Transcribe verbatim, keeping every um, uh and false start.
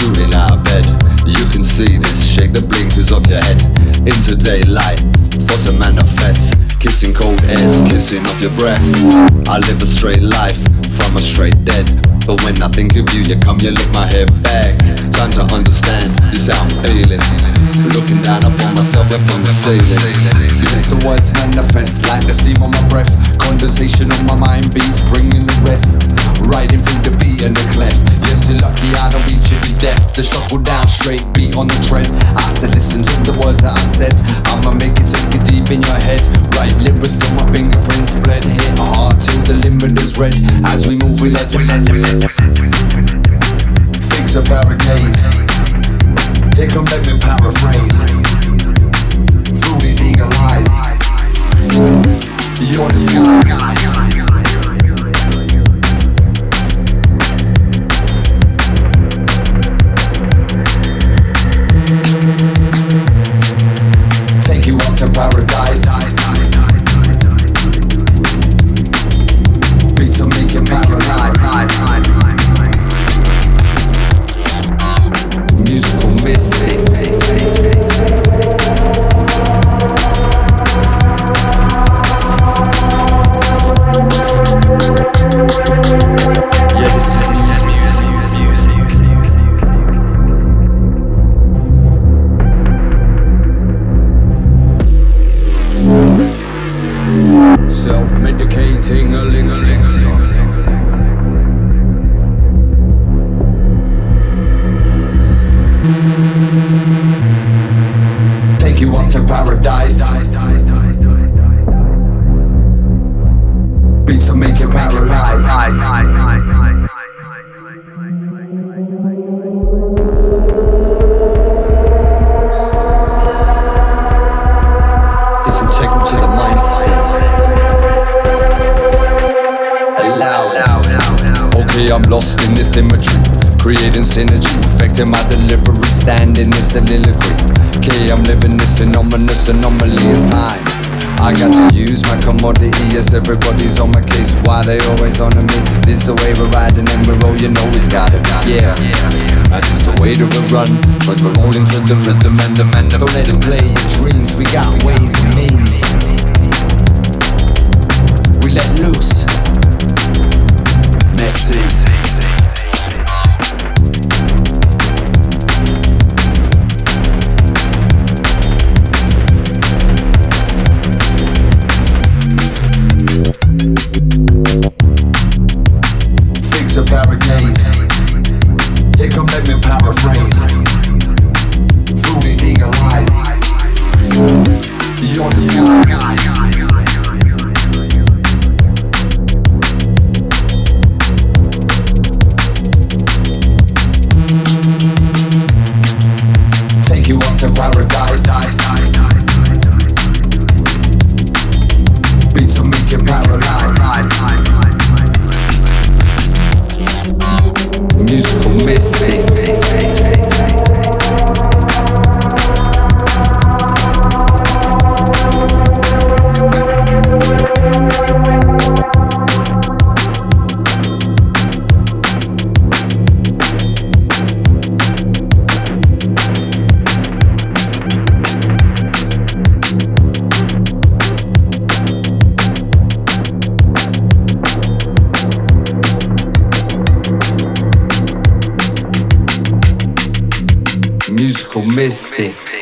shooting out of bed. You can see this, shake the blinkers off your head. Into daylight, for to manifest. Kissing cold airs, kissing off your breath. I live a straight life, from a straight dead. But when I think of you, you come, you lick my hair back. Time to understand, this how I'm feeling. Looking down upon myself up from the ceiling. Yes, the words manifest like the steam on my breath. Condensation on my mind beats, bringing the rest. Riding through the beat and the clef. Yes, you're lucky I don't reach you to death. The struggle down straight, beat on the tread. I said listen to the words that I said. I'ma make it take it deep in your head. Right lyrics till my fingerprints bled. Hit hard till the limit is red. As we move we let them fix a barricades. Here come let me paraphrase. Through these eagle eyes, you're the sky. Take you up to paradise. Beats will make you paralyzed. Musical mystics. Yeah, this is music. Self-medicating elixir. Take you up to paradise. Beats will make you paralyzed. Listen, take me to the mind state. Okay, I'm lost in this imagery, creating synergy, affecting my delivery, standing this soliloquy. Okay, I'm living this anomalous anomaly. It's time. I got to use my commodity. Yes, everybody's on my case. Why they always on me? This the way we're riding and we're all, you know it's gotta be. Yeah, that's just the way that we run. But we're all into the rhythm and the man. Don't let it play your dreams. We got ways and means. We let loose. Messy. Fix a barricades. Here come let me paraphrase. Through these eagle eyes, you're the sky. Take you up to paradise. Beats will make you paralyzed. Musical mystics. Musical mystics.